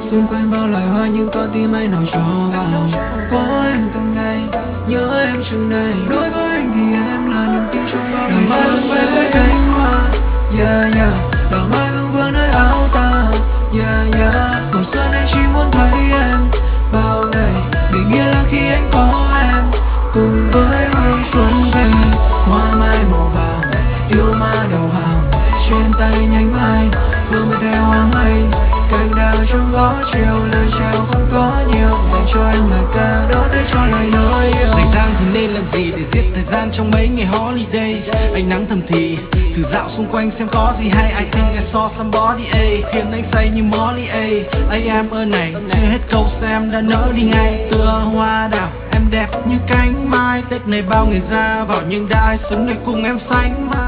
Xung quanh bao loài hoa nhưng con tim anh nào cho vào. Có em từng ngày, nhớ em chừng này. Đối với anh thì em là niềm tin trong bao ngày. Đào mai vương về với cánh hoa, yeah yeah. Đào mai vương vương nơi áo ta, yeah yeah. Mùa xuân anh chỉ muốn thấy em bao ngày. Bình yên là khi anh có em, cùng với hương xuân về. Hoa mai màu vàng, yêu ma đầu hàng. Trên tay nhánh mai, vương bên theo hoa mây. Cành đào trong gió chiều, lời chào không có nhiều. Dành cho em lời ca, đó để cho lời nói yêu. Rảnh rang thì nên làm gì để giết thời gian trong mấy ngày holiday. Anh nắng thầm thì thử dạo xung quanh xem có gì hay. I think I saw somebody, ayy. Khiến anh say như Molly, ayy. I am ơn này, chưa hết câu xem đã nỡ đi ngay. Tựa hoa đào, em đẹp như cánh mai. Tết này bao người ra vào nhưng đã ai xứng để cùng em sánh vai.